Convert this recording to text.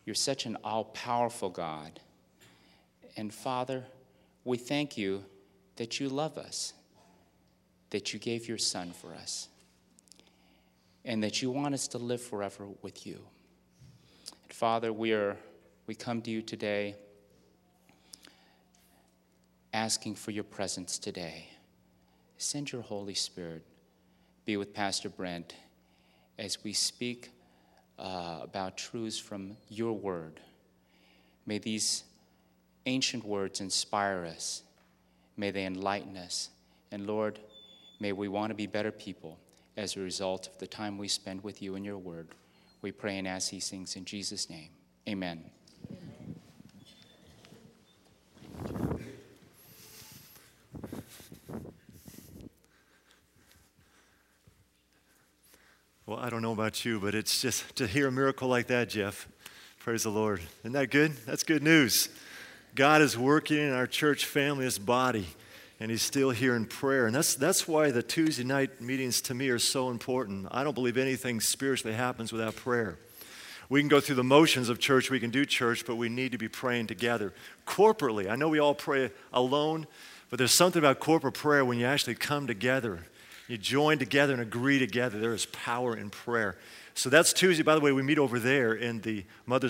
You're such an all-powerful God. And Father, we thank you that you love us, that you gave your Son for us, and that you want us to live forever with you. And Father, we come to you today asking for your presence today. Send your Holy Spirit. Be with Pastor Brent as we speak about truths from your word. May these ancient words inspire us. May they enlighten us. And Lord, may we want to be better people as a result of the time we spend with you and your word. We pray and ask these things in Jesus' name. Amen. Well, I don't know about you, but it's just to hear a miracle like that, Jeff. Praise the Lord. Isn't that good? That's good news. God is working in our church family, this body, and he's still here in prayer. And that's why the Tuesday night meetings to me are so important. I don't believe anything spiritually happens without prayer. We can go through the motions of church, we can do church, but we need to be praying together. Corporately, I know we all pray alone, but there's something about corporate prayer when you actually come together. You join together and agree together. There is power in prayer. So that's Tuesday. By the way, we meet over there in the Mother's